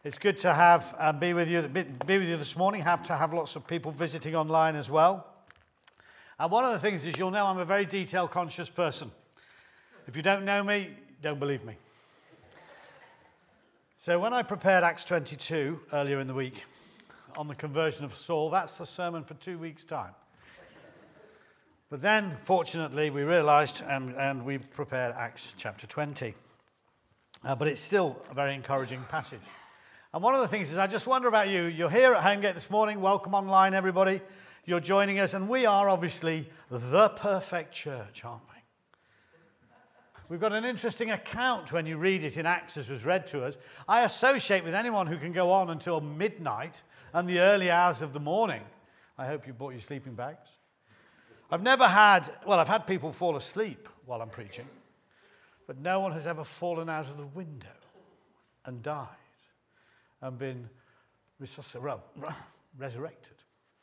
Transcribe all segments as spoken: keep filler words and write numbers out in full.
It's good to have and um, be with you. Be, be with you this morning. Have to have lots of people visiting online as well. And one of the things is, you'll know I'm a very detail-conscious person. If you don't know me, don't believe me. So when I prepared Acts twenty-two earlier in the week on the conversion of Saul, that's the sermon for two weeks' time. But then, fortunately, we realized and, and we prepared Acts chapter twenty. Uh, but it's still a very encouraging passage. And one of the things is, I just wonder about you. You're here at Homegate this morning. Welcome online, everybody. You're joining us. And we are obviously the perfect church, aren't we? We've got an interesting account when you read it in Acts as was read to us. I associate with anyone who can go on until midnight and the early hours of the morning. I hope you brought your sleeping bags. I've never had, well, I've had people fall asleep while I'm preaching. But no one has ever fallen out of the window and died and been resurrected.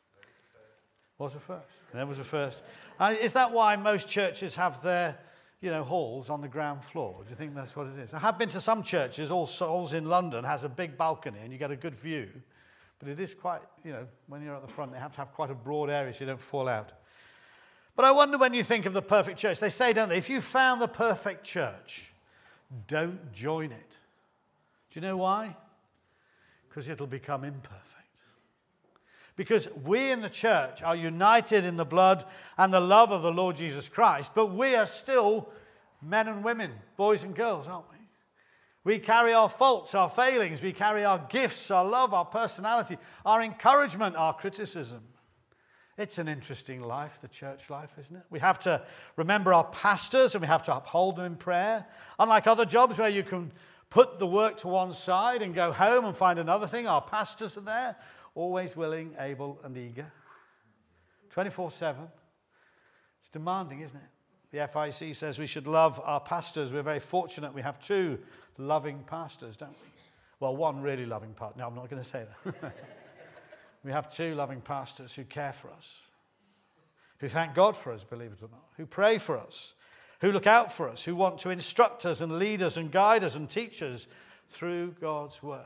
Was a first. There was a first. Uh, is that why most churches have their, you know, halls on the ground floor? Do you think that's what it is? I have been to some churches. All Souls in London has a big balcony and you get a good view. But it is quite, you know, when you're at the front, they have to have quite a broad area so you don't fall out. But I wonder, when you think of the perfect church, they say, don't they, if you found the perfect church, don't join it. Do you know why? Because it'll become imperfect. Because we in the church are united in the blood and the love of the Lord Jesus Christ, but we are still men and women, boys and girls, aren't we? We carry our faults, our failings, we carry our gifts, our love, our personality, our encouragement, our criticism. It's an interesting life, the church life, isn't it? We have to remember our pastors and we have to uphold them in prayer. Unlike other jobs where you can put the work to one side and go home and find another thing, our pastors are there, always willing, able, and eager. twenty-four seven. It's demanding, isn't it? The F I C says we should love our pastors. We're very fortunate we have two loving pastors, don't we? Well, one really loving pastor. No, I'm not going to say that. We have two loving pastors who care for us, who thank God for us, believe it or not, who pray for us, who look out for us, who want to instruct us and lead us and guide us and teach us through God's word.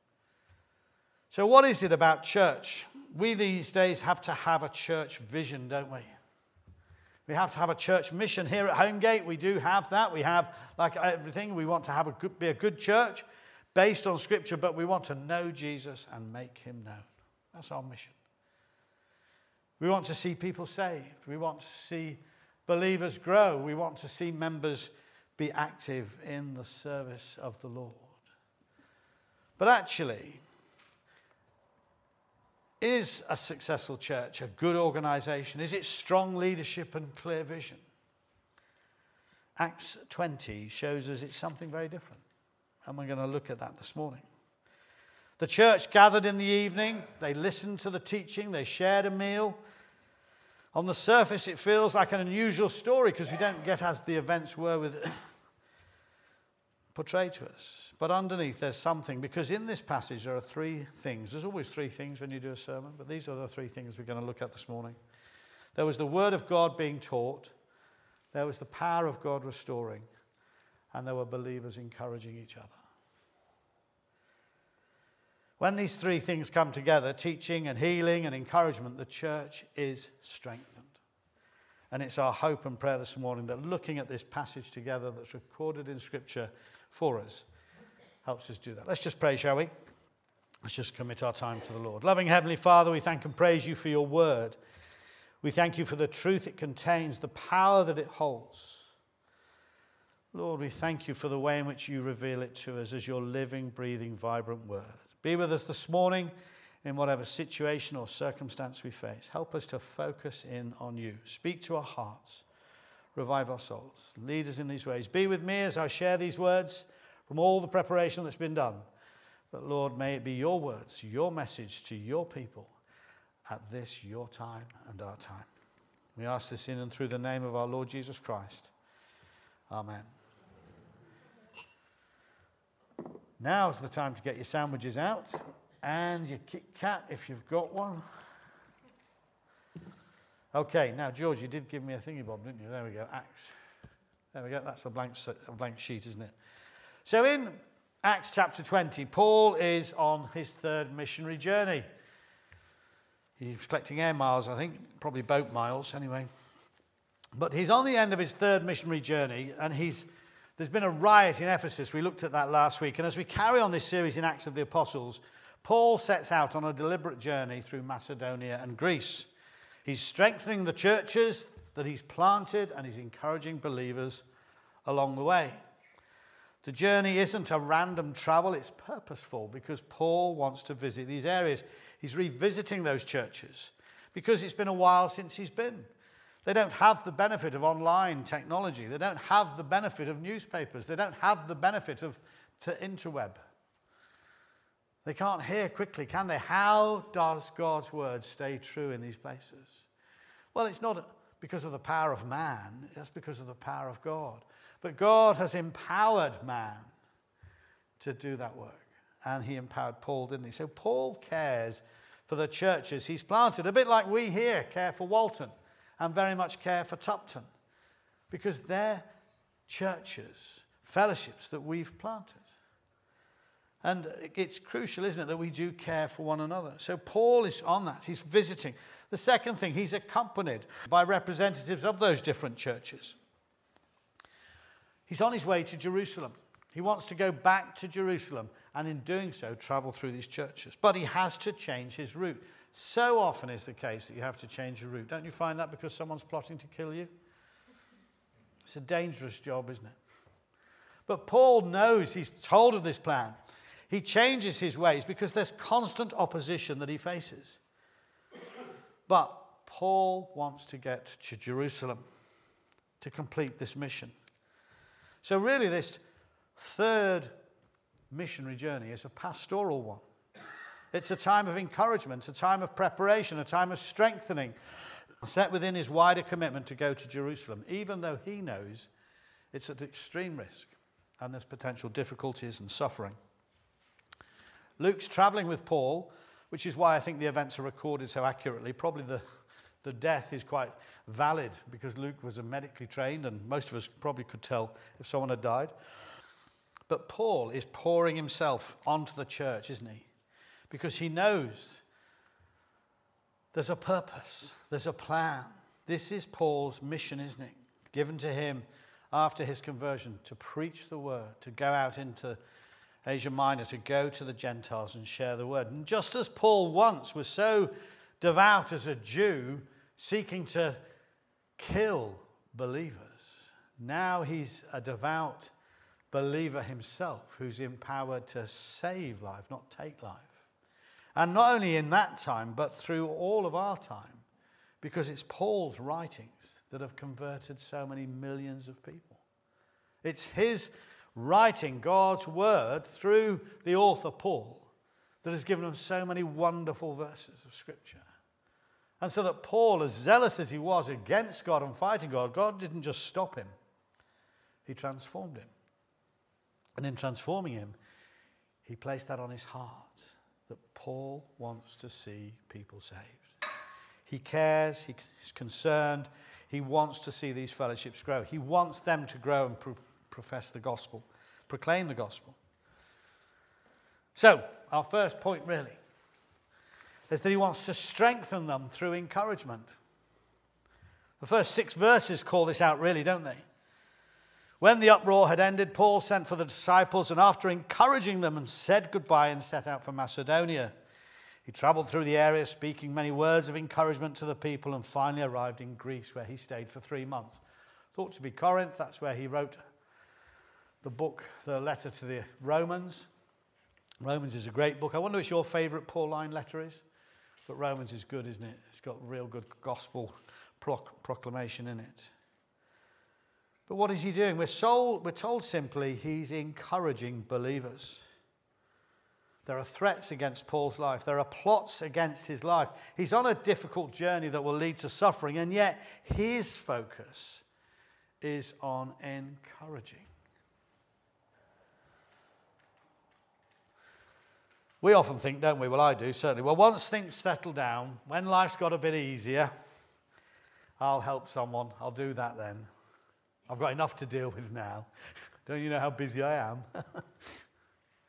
So what is it about church? We these days have to have a church vision, don't we? We have to have a church mission. Here at Homegate, we do have that. We have, like everything, we want to have a good, be a good church based on Scripture, but we want to know Jesus and make him known. That's our mission. We want to see people saved. We want to see believers grow. We want to see members be active in the service of the Lord. But actually, is a successful church a good organization? Is it strong leadership and clear vision? Acts twenty shows us it's something very different. And we're going to look at that this morning. The church gathered in the evening. They listened to the teaching. They shared a meal. On the surface, it feels like an unusual story because we don't get as the events were with portrayed to us. But underneath, there's something, because in this passage there are three things. There's always three things when you do a sermon, but these are the three things we're going to look at this morning. There was the word of God being taught. There was the power of God restoring. And there were believers encouraging each other. When these three things come together, teaching and healing and encouragement, the church is strengthened. And it's our hope and prayer this morning that looking at this passage together that's recorded in Scripture for us helps us do that. Let's just pray, shall we? Let's just commit our time to the Lord. Loving Heavenly Father, we thank and praise you for your word. We thank you for the truth it contains, the power that it holds. Lord, we thank you for the way in which you reveal it to us as your living, breathing, vibrant word. Be with us this morning in whatever situation or circumstance we face. Help us to focus in on you. Speak to our hearts. Revive our souls. Lead us in these ways. Be with me as I share these words from all the preparation that's been done. But Lord, may it be your words, your message to your people at this, your time and our time. We ask this in and through the name of our Lord Jesus Christ. Amen. Now's the time to get your sandwiches out and your Kit Kat if you've got one. Okay, now George, you did give me a thingy bob, didn't you? There we go, Acts. There we go, that's a blank, a blank sheet, isn't it? So in Acts chapter twenty. Paul is on his third missionary journey. He was collecting air miles, I think, probably boat miles anyway. But he's on the end of his third missionary journey, and he's there's been a riot in Ephesus. We looked at that last week. And as we carry on this series in Acts of the Apostles, Paul sets out on a deliberate journey through Macedonia and Greece. He's strengthening the churches that he's planted, and he's encouraging believers along the way. The journey isn't a random travel, it's purposeful, because Paul wants to visit these areas. He's revisiting those churches because it's been a while since he's been. They don't have the benefit of online technology. They don't have the benefit of newspapers. They don't have the benefit of to interweb. They can't hear quickly, can they? How does God's word stay true in these places? Well, it's not because of the power of man. That's because of the power of God. But God has empowered man to do that work. And he empowered Paul, didn't he? So Paul cares for the churches he's planted, a bit like we here care for Walton and very much care for Tupton, because they're churches, fellowships that we've planted. And it's crucial, isn't it, that we do care for one another. So Paul is on that. He's visiting. The second thing, he's accompanied by representatives of those different churches. He's on his way to Jerusalem. He wants to go back to Jerusalem, and in doing so, travel through these churches. But he has to change his route. So often is the case that you have to change your route. Don't you find that because someone's plotting to kill you? It's a dangerous job, isn't it? But Paul knows, he's told of this plan. He changes his ways because there's constant opposition that he faces. But Paul wants to get to Jerusalem to complete this mission. So really this third missionary journey is a pastoral one. It's a time of encouragement, a time of preparation, a time of strengthening, set within his wider commitment to go to Jerusalem, even though he knows it's at extreme risk and there's potential difficulties and suffering. Luke's traveling with Paul, which is why I think the events are recorded so accurately. Probably the, the death is quite valid because Luke was a medically trained, and most of us probably could tell if someone had died. But Paul is pouring himself onto the church, isn't he? Because he knows there's a purpose, there's a plan. This is Paul's mission, isn't it? Given to him after his conversion to preach the word, to go out into Asia Minor, to go to the Gentiles and share the word. And just as Paul once was so devout as a Jew, seeking to kill believers, now he's a devout believer himself who's empowered to save life, not take life. And not only in that time, but through all of our time, because it's Paul's writings that have converted so many millions of people. It's his writing, God's word, through the author Paul, that has given them so many wonderful verses of Scripture. And so that Paul, as zealous as he was against God and fighting God, God didn't just stop him. He transformed him. And in transforming him, he placed that on his heart, that Paul wants to see people saved. He cares, he's concerned, he wants to see these fellowships grow. He wants them to grow and pro- profess the gospel, proclaim the gospel. So, our first point really is that he wants to strengthen them through encouragement. The first six verses call this out really, don't they? When the uproar had ended, Paul sent for the disciples, and after encouraging them, and said goodbye and set out for Macedonia. He traveled through the area, speaking many words of encouragement to the people, and finally arrived in Greece, where he stayed for three months. Thought to be Corinth, that's where he wrote the book, the letter to the Romans. Romans is a great book. I wonder which your favourite Pauline letter is. But Romans is good, isn't it? It's got real good gospel proclamation in it. But what is he doing? We're, sold, we're told simply he's encouraging believers. There are threats against Paul's life. There are plots against his life. He's on a difficult journey that will lead to suffering, and yet his focus is on encouraging. We often think, don't we? Well, I do, certainly. Well, once things settle down, when life's got a bit easier, I'll help someone. I'll do that then. I've got enough to deal with now. Don't you know how busy I am?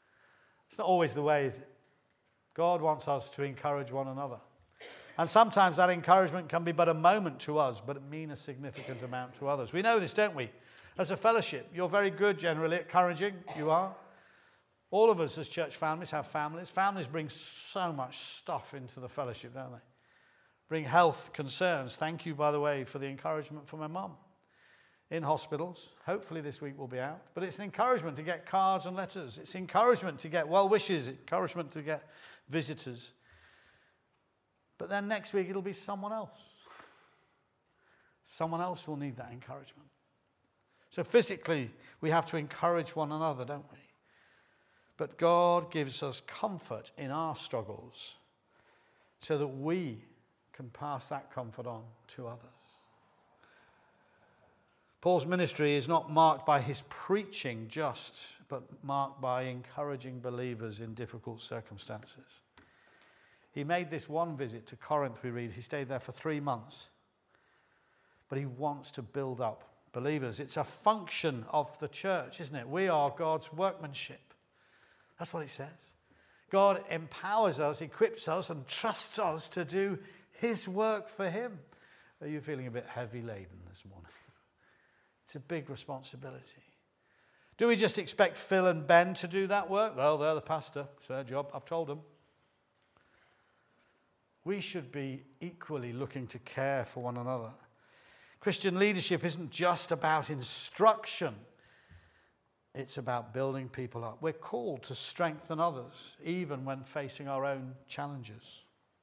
It's not always the way, is it? God wants us to encourage one another. And sometimes that encouragement can be but a moment to us, but it mean a significant amount to others. We know this, don't we? As a fellowship, you're very good generally at encouraging. You are. All of us as church families have families. Families bring so much stuff into the fellowship, don't they? Bring health concerns. Thank you, by the way, for the encouragement from my mum. In hospitals. Hopefully this week will be out. But it's an encouragement to get cards and letters. It's encouragement to get well wishes. Encouragement to get visitors. But then next week it'll be someone else. Someone else will need that encouragement. So physically we have to encourage one another, don't we? But God gives us comfort in our struggles so that we can pass that comfort on to others. Paul's ministry is not marked by his preaching just, but marked by encouraging believers in difficult circumstances. He made this one visit to Corinth, we read. He stayed there for three months. But he wants to build up believers. It's a function of the church, isn't it? We are God's workmanship. That's what he says. God empowers us, equips us, and trusts us to do his work for him. Are you feeling a bit heavy laden this morning? It's a big responsibility. Do we just expect Phil and Ben to do that work? Well, they're the pastor. It's their job. I've told them. We should be equally looking to care for one another. Christian leadership isn't just about instruction. It's about building people up. We're called to strengthen others, even when facing our own challenges.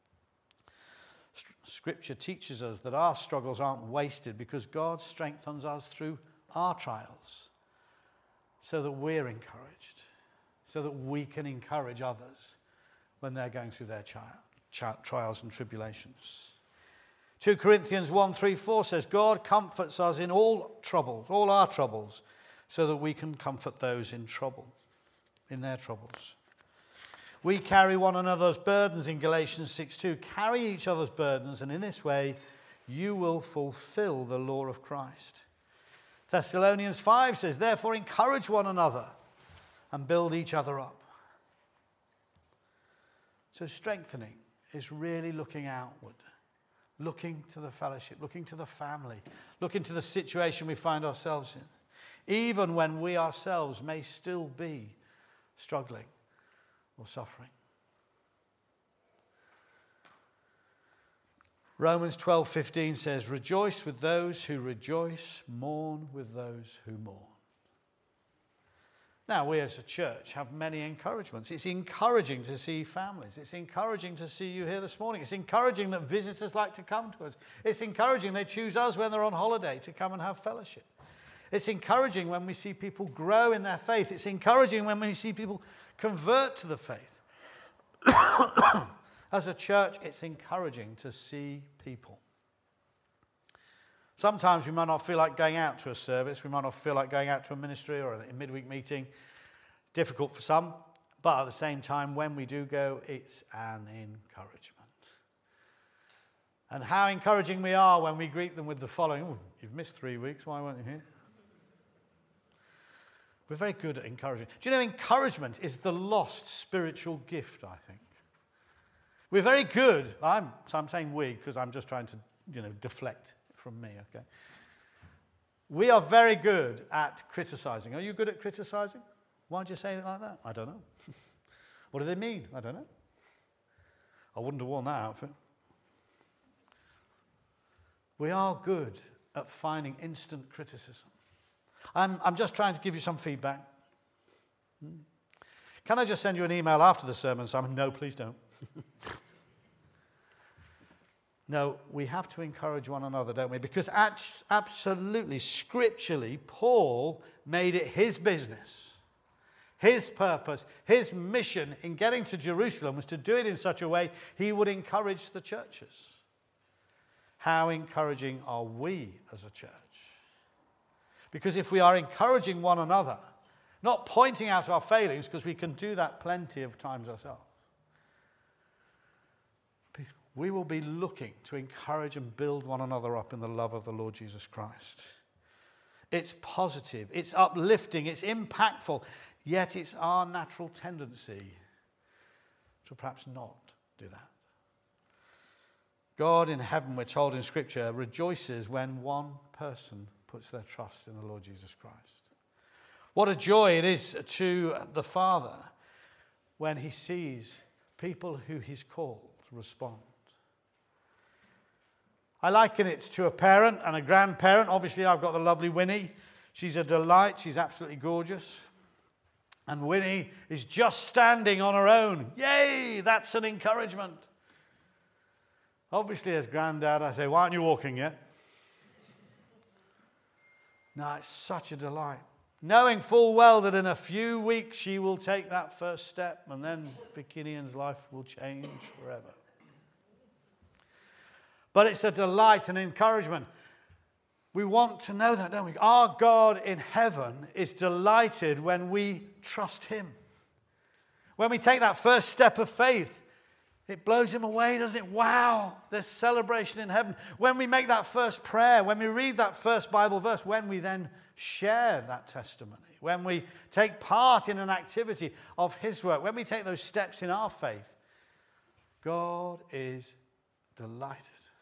Scripture teaches us that our struggles aren't wasted because God strengthens us through our trials so that we're encouraged, so that we can encourage others when they're going through their tri- trials and tribulations. Second Corinthians one, three, four says, God comforts us in all troubles, all our troubles, so that we can comfort those in trouble, in their troubles. We carry one another's burdens in Galatians six two. Carry each other's burdens, and in this way you will fulfill the law of Christ. Thessalonians five says, therefore encourage one another and build each other up. So strengthening is really looking outward, looking to the fellowship, looking to the family, looking to the situation we find ourselves in, even when we ourselves may still be struggling or suffering. Romans twelve fifteen says, rejoice with those who rejoice, mourn with those who mourn. Now, we as a church have many encouragements. It's encouraging to see families. It's encouraging to see you here this morning. It's encouraging that visitors like to come to us. It's encouraging they choose us when they're on holiday to come and have fellowship. It's encouraging when we see people grow in their faith. It's encouraging when we see people convert to the faith. As a church, it's encouraging to see people. Sometimes we might not feel like going out to a service. We might not feel like going out to a ministry or a midweek meeting. It's difficult for some. But at the same time, when we do go, it's an encouragement. And how encouraging we are when we greet them with the following, oh, you've missed three weeks, why weren't you here? We're very good at encouraging. Do you know encouragement is the lost spiritual gift, I think. We're very good. I'm, so I'm saying we because I'm just trying to, you know, deflect from me, okay? We are very good at criticizing. Are you good at criticizing? Why'd you say it like that? I don't know. What do they mean? I don't know. I wouldn't have worn that outfit. We are good at finding instant criticism. I'm, I'm just trying to give you some feedback. Hmm. Can I just send you an email after the sermon, Simon? No, please don't. No, we have to encourage one another, don't we? Because absolutely, scripturally, Paul made it his business, his purpose, his mission in getting to Jerusalem was to do it in such a way he would encourage the churches. How encouraging are we as a church? Because if we are encouraging one another, not pointing out our failings, because we can do that plenty of times ourselves, we will be looking to encourage and build one another up in the love of the Lord Jesus Christ. It's positive, it's uplifting, it's impactful. Yet it's our natural tendency to perhaps not do that. God in heaven, we're told in Scripture, rejoices when one person puts their trust in the Lord Jesus Christ. What a joy it is to the Father when he sees people who he's called respond. I liken it to a parent and a grandparent. Obviously, I've got the lovely Winnie. She's a delight. She's absolutely gorgeous. And Winnie is just standing on her own. Yay, that's an encouragement. Obviously, as granddad, I say, why aren't you walking yet? No, it's such a delight. Knowing full well that in a few weeks she will take that first step and then Vicinian's life will change forever. But it's a delight and encouragement. We want to know that, don't we? Our God in heaven is delighted when we trust him. When we take that first step of faith, it blows him away, doesn't it? Wow, there's celebration in heaven. When we make that first prayer, when we read that first Bible verse, when we then share that testimony, when we take part in an activity of his work, when we take those steps in our faith, God is delighted.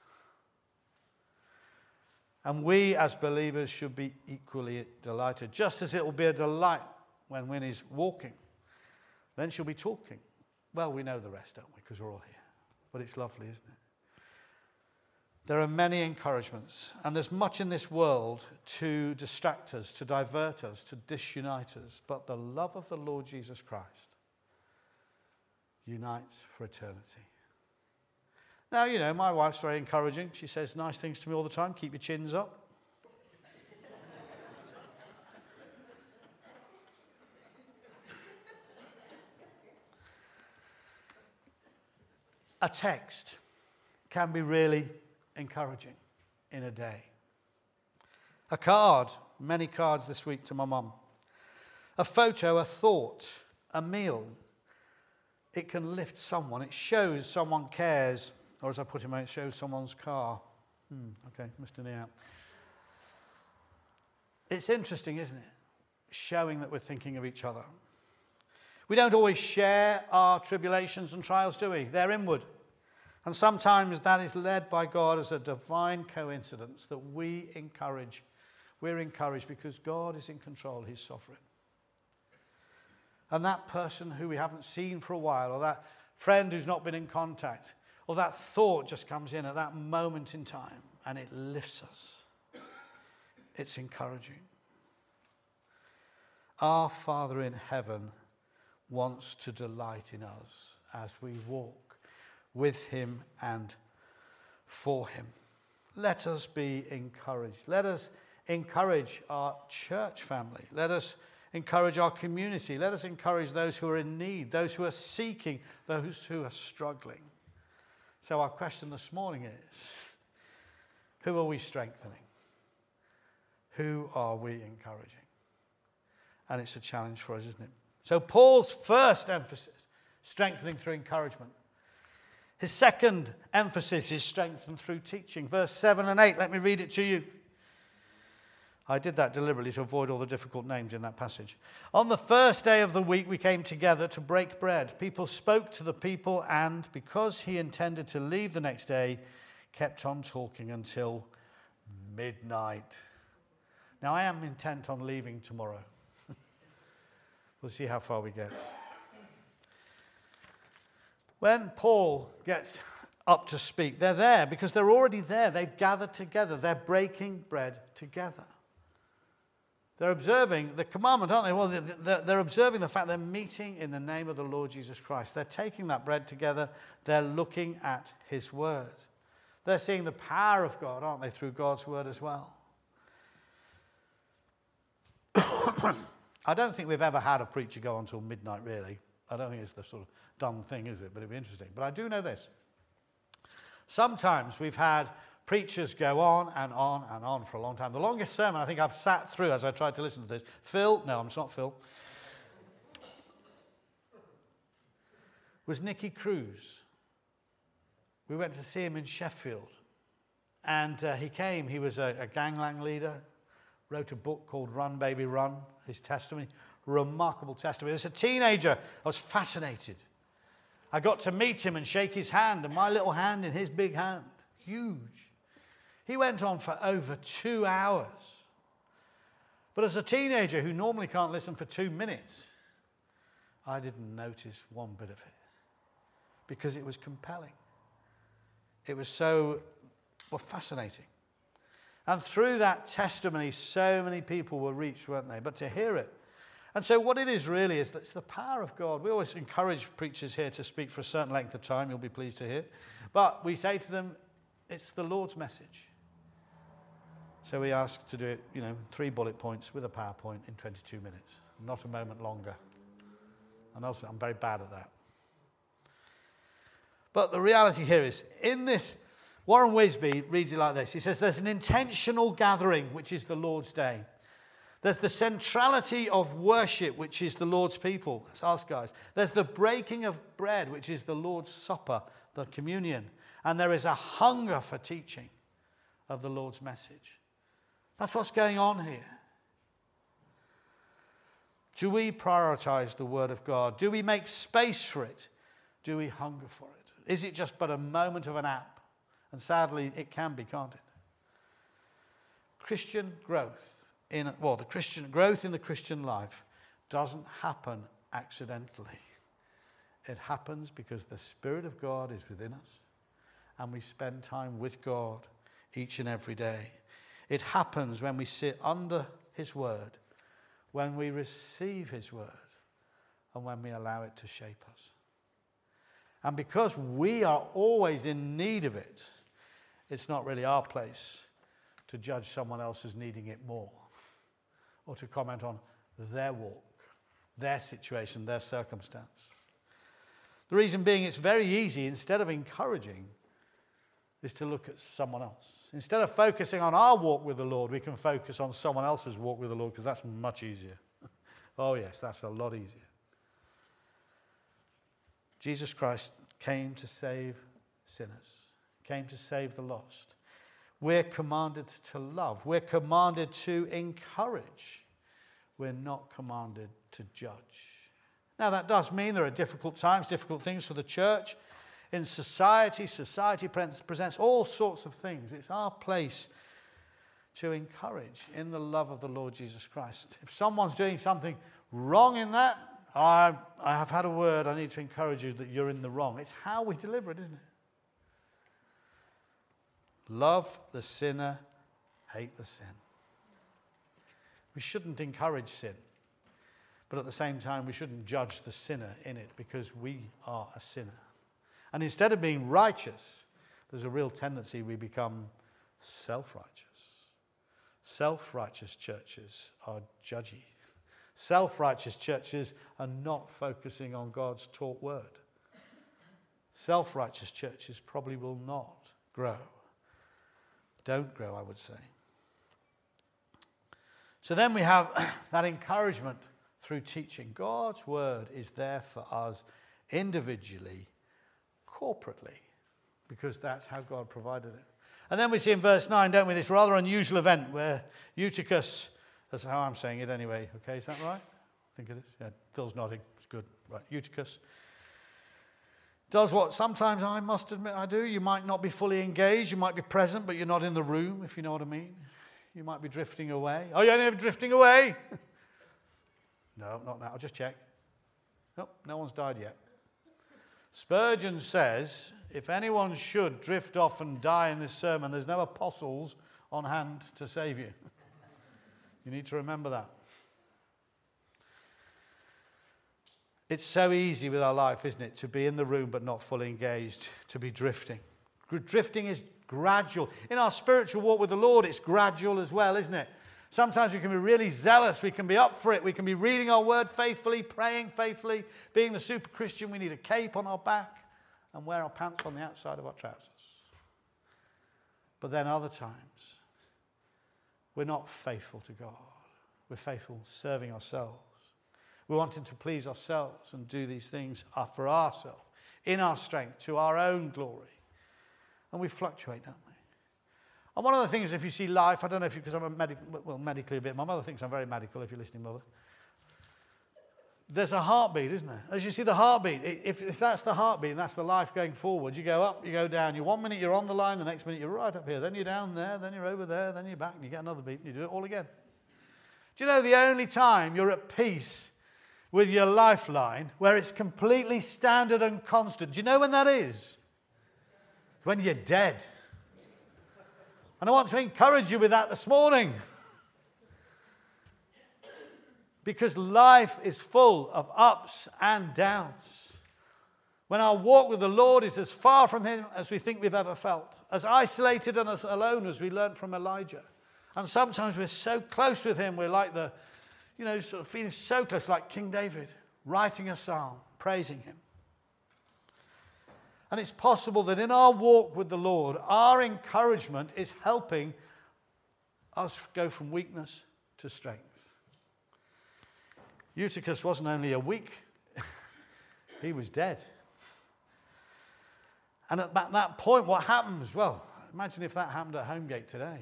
And we as believers should be equally delighted, just as it will be a delight when Winnie's walking. Then she'll be talking. Well, we know the rest, don't we? Because we're all here. But it's lovely, isn't it? There are many encouragements, and there's much in this world to distract us, to divert us, to disunite us. But the love of the Lord Jesus Christ unites for eternity. Now, you know, my wife's very encouraging. She says nice things to me all the time. Keep your chins up. A text can be really encouraging in a day. A card, many cards this week to my mum. A photo, a thought, a meal. It can lift someone. It shows someone cares. Or as I put it, it shows someone's car. Hmm, okay, Mister Neat. It's interesting, isn't it? Showing that we're thinking of each other. We don't always share our tribulations and trials, do we? They're inward. And sometimes that is led by God as a divine coincidence that we encourage. We're encouraged because God is in control. He's sovereign. And that person who we haven't seen for a while, or that friend who's not been in contact, or that thought just comes in at that moment in time and it lifts us. It's encouraging. Our Father in heaven wants to delight in us as we walk with him and for him. Let us be encouraged. Let us encourage our church family. Let us encourage our community. Let us encourage those who are in need, those who are seeking, those who are struggling. So our question this morning is, who are we strengthening? Who are we encouraging? And it's a challenge for us, isn't it? So Paul's first emphasis, strengthening through encouragement. His second emphasis is strengthened through teaching. Verse seven and eight, let me read it to you. I did that deliberately to avoid all the difficult names in that passage. On the first day of the week, we came together to break bread. People spoke to the people, and because he intended to leave the next day, kept on talking until midnight. Now, I am intent on leaving tomorrow. We'll see how far we get. When Paul gets up to speak, they're there because they're already there. They've gathered together. They're breaking bread together. They're observing the commandment, aren't they? Well, they're observing the fact they're meeting in the name of the Lord Jesus Christ. They're taking that bread together. They're looking at his word. They're seeing the power of God, aren't they, through God's word as well. I don't think we've ever had a preacher go on till midnight, really. I don't think it's the sort of done thing, is it? But it'd be interesting. But I do know this. Sometimes we've had preachers go on and on and on for a long time. The longest sermon I think I've sat through as I tried to listen to this. Phil, no, I'm not Phil, was Nicky Cruz. We went to see him in Sheffield. And uh, he came, he was a, a gangland leader, wrote a book called Run Baby Run, his testimony. remarkable testimony. As a teenager, I was fascinated. I got to meet him and shake his hand, and my little hand in his big hand. Huge. He went on for over two hours. But as a teenager who normally can't listen for two minutes, I didn't notice one bit of it because it was compelling. It was so well, fascinating. And through that testimony, so many people were reached, weren't they? But to hear it. And so what it is really is that it's the power of God. We always encourage preachers here to speak for a certain length of time, you'll be pleased to hear. But we say to them, it's the Lord's message. So we ask to do it, you know, three bullet points with a PowerPoint in twenty-two minutes. Not a moment longer. And also, I'm very bad at that. But the reality here is, in this, Warren Wisby reads it like this. He says, there's an intentional gathering, which is the Lord's day. There's the centrality of worship, which is the Lord's people. That's us guys. There's the breaking of bread, which is the Lord's supper, the communion. And there is a hunger for teaching of the Lord's message. That's what's going on here. Do we prioritize the Word of God? Do we make space for it? Do we hunger for it? Is it just but a moment of an app? And sadly, it can be, can't it? Christian growth in well, the Christian growth in the Christian life doesn't happen accidentally. It happens because the Spirit of God is within us, and we spend time with God each and every day. It happens when we sit under His Word, when we receive His Word, and when we allow it to shape us. And because we are always in need of it, it's not really our place to judge someone else as needing it more, or to comment on their walk, their situation, their circumstance. The reason being, it's very easy, instead of encouraging, is to look at someone else. Instead of focusing on our walk with the Lord, we can focus on someone else's walk with the Lord, because that's much easier. Oh yes, that's a lot easier. Jesus Christ came to save sinners, came to save the lost. We're commanded to love. We're commanded to encourage. We're not commanded to judge. Now, that does mean there are difficult times, difficult things for the church. In society, society presents all sorts of things. It's our place to encourage in the love of the Lord Jesus Christ. If someone's doing something wrong in that, I, I have had a word, I need to encourage you that you're in the wrong. It's how we deliver it, isn't it? Love the sinner, hate the sin. We shouldn't encourage sin, but at the same time, we shouldn't judge the sinner in it, because we are a sinner. And instead of being righteous, there's a real tendency we become self-righteous. Self-righteous churches are judgy. Self-righteous churches are not focusing on God's taught word. Self-righteous churches probably will not grow. Don't grow, I would say. So then we have that encouragement through teaching. God's word is there for us individually, corporately, because that's how God provided it. And then we see in verse nine, don't we, this rather unusual event where Eutychus, that's how I'm saying it anyway, okay, is that right? I think it is. Yeah, Phil's nodding, it's good. Right, Eutychus does what sometimes I must admit I do. You might not be fully engaged, you might be present, but you're not in the room, if you know what I mean. You might be drifting away. Oh, you're never drifting away? No, not now, I'll just check. Nope, no one's died yet. Spurgeon says, if anyone should drift off and die in this sermon, there's no apostles on hand to save you. You need to remember that. It's so easy with our life, isn't it, to be in the room but not fully engaged, to be drifting. Drifting is gradual. In our spiritual walk with the Lord, it's gradual as well, isn't it? Sometimes we can be really zealous. We can be up for it. We can be reading our word faithfully, praying faithfully. Being the super Christian, we need a cape on our back and wear our pants on the outside of our trousers. But then other times, we're not faithful to God. We're faithful serving ourselves. We're wanting to please ourselves and do these things for ourselves, in our strength, to our own glory. And we fluctuate, don't we? And one of the things, if you see life, I don't know if you, because I'm a medic, well, medically a bit, my mother thinks I'm very medical, if you're listening, mother. there's a heartbeat, isn't there? As you see the heartbeat, if, if that's the heartbeat and that's the life going forward, you go up, you go down. You one minute you're on the line, the next minute you're right up here. Then you're down there, then you're over there, then you're back, and you get another beat, and you do it all again. Do you know the only time you're at peace with your lifeline, where it's completely standard and constant? Do you know when that is? When you're dead. And I want to encourage you with that this morning. Because life is full of ups and downs. When our walk with the Lord is as far from Him as we think we've ever felt, as isolated and as alone as we learned from Elijah. And sometimes we're so close with Him, we're like the, you know, sort of feeling so close, like King David, writing a psalm, praising Him. And it's possible that in our walk with the Lord, our encouragement is helping us go from weakness to strength. Eutychus wasn't only a weak, he was dead. And at that point, what happens? Well, imagine if that happened at Homegate today.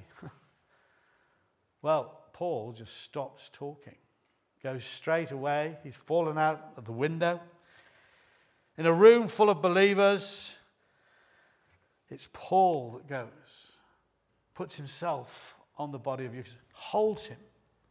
Well, Paul just stops talking, goes straight away. He's fallen out of the window. In a room full of believers, it's Paul that goes, puts himself on the body of Eutychus, holds him,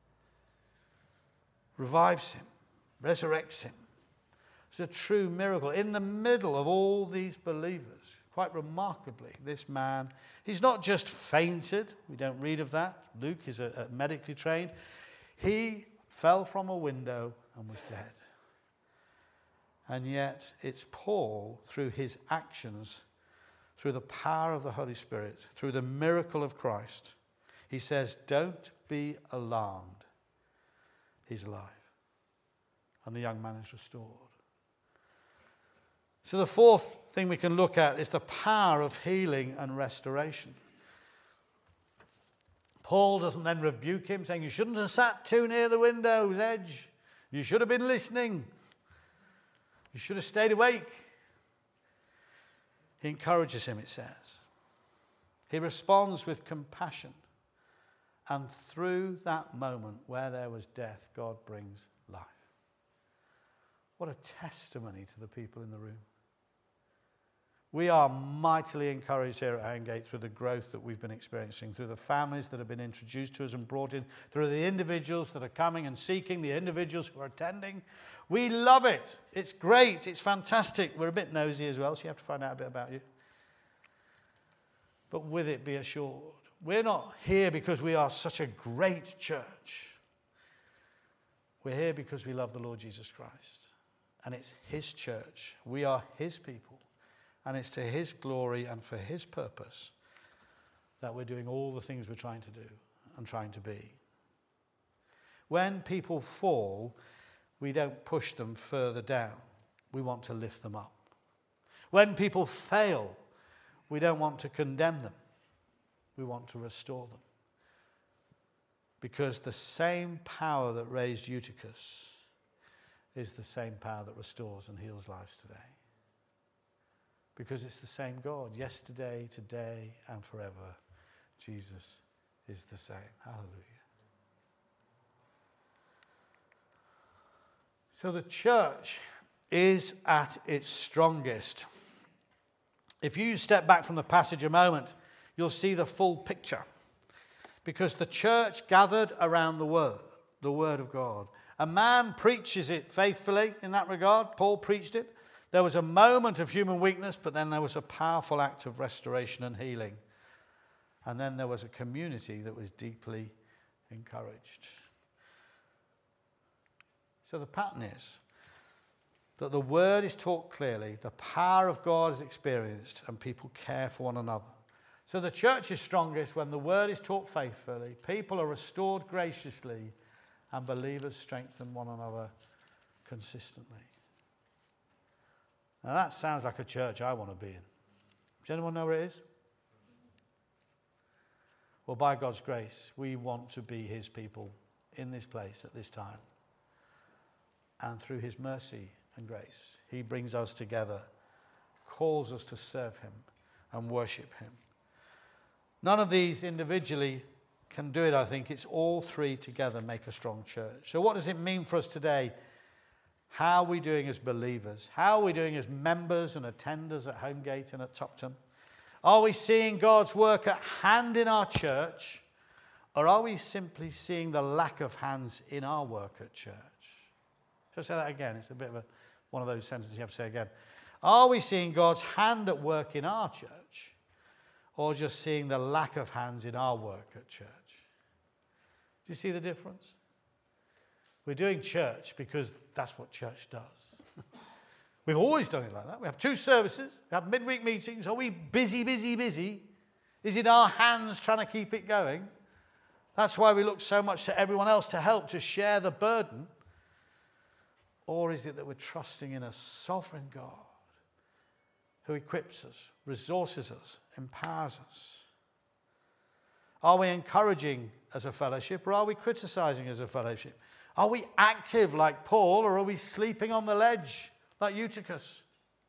revives him, resurrects him. It's a true miracle. In the middle of all these believers, quite remarkably, this man, he's not just fainted. We don't read of that. Luke is a, a medically trained. He fell from a window and was dead. And yet it's Paul, through his actions, through the power of the Holy Spirit, through the miracle of Christ, he says, don't be alarmed. He's alive. And the young man is restored. So the fourth thing we can look at is the power of healing and restoration. Paul doesn't then rebuke him, saying, you shouldn't have sat too near the window's edge. You should have been listening. You should have stayed awake. He encourages him, it says. He responds with compassion. And through that moment where there was death, God brings life. What a testimony to the people in the room. We are mightily encouraged here at Homegate through the growth that we've been experiencing, through the families that have been introduced to us and brought in, through the individuals that are coming and seeking, the individuals who are attending. We love it. It's great. It's fantastic. We're a bit nosy as well, so you have to find out a bit about you. But with it, be assured, we're not here because we are such a great church. We're here because we love the Lord Jesus Christ. And it's His church. We are His people. And it's to His glory and for His purpose that we're doing all the things we're trying to do and trying to be. When people fall, we don't push them further down. We want to lift them up. When people fail, we don't want to condemn them. We want to restore them. Because the same power that raised Eutychus is the same power that restores and heals lives today. Because it's the same God, yesterday, today, and forever. Jesus is the same. Hallelujah. So the church is at its strongest. If you step back from the passage a moment, you'll see the full picture. Because the church gathered around the word, the word of God. A man preaches it faithfully in that regard. Paul preached it. There was a moment of human weakness, but then there was a powerful act of restoration and healing. And then there was a community that was deeply encouraged. So the pattern is that the word is taught clearly, the power of God is experienced, and people care for one another. So the church is strongest when the word is taught faithfully, people are restored graciously, and believers strengthen one another consistently. Now that sounds like a church I want to be in. Does anyone know where it is? Well, by God's grace, we want to be His people in this place at this time. And through His mercy and grace, He brings us together, calls us to serve Him and worship Him. None of these individually can do it, I think. It's all three together make a strong church. So what does it mean for us today How are we doing as believers? How are we doing as members and attenders at Homegate and at Topton? Are we seeing God's work at hand in our church, or are we simply seeing the lack of hands in our work at church? Shall I say that again? It's a bit of a, one of those sentences you have to say again. Are we seeing God's hand at work in our church, or just seeing the lack of hands in our work at church? Do you see the difference? We're doing church because that's what church does. We've always done it like that. We have two services, we have midweek meetings. Are we busy, busy, busy? Is it our hands trying to keep it going? That's why we look so much to everyone else to help, to share the burden. Or is it that we're trusting in a sovereign God who equips us, resources us, empowers us? Are we encouraging as a fellowship, or are we criticizing as a fellowship? Are we active like Paul, or are we sleeping on the ledge like Eutychus?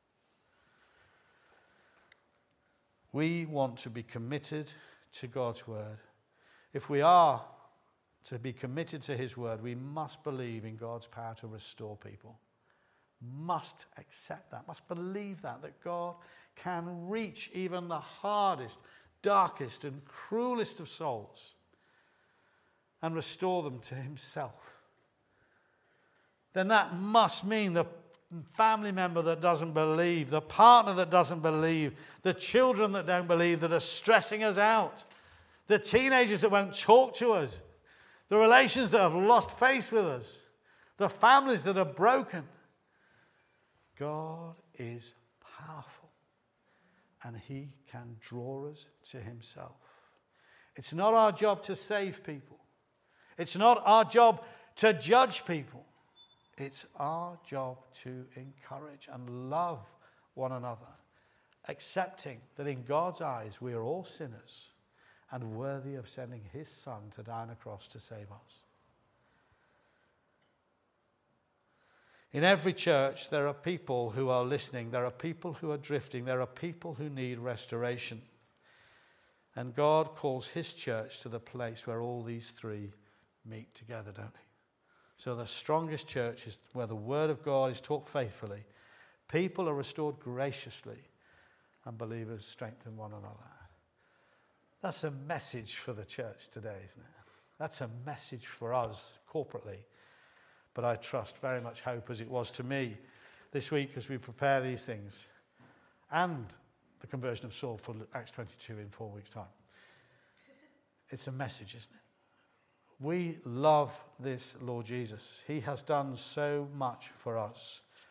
We want to be committed to God's word. If we are to be committed to his word, we must believe in God's power to restore people. Must accept that, must believe that, that God can reach even the hardest, darkest and cruelest of souls and restore them to himself. Then that must mean the family member that doesn't believe, the partner that doesn't believe, the children that don't believe, that are stressing us out, the teenagers that won't talk to us, the relations that have lost faith with us, the families that are broken. God is powerful, and he can draw us to himself. It's not our job to save people. It's not our job to judge people. It's our job to encourage and love one another, accepting that in God's eyes we are all sinners and worthy of sending his Son to die on a cross to save us. In every church, there are people who are listening. There are people who are drifting. There are people who need restoration. And God calls his church to the place where all these three meet together, don't he? So the strongest church is where the word of God is taught faithfully. People are restored graciously, and believers strengthen one another. That's a message for the church today, isn't it? That's a message for us corporately. But I trust, very much hope, as it was to me this week as we prepare these things, and the conversion of Saul for Acts twenty-two in four weeks' time. It's a message, isn't it? We love this Lord Jesus. He has done so much for us.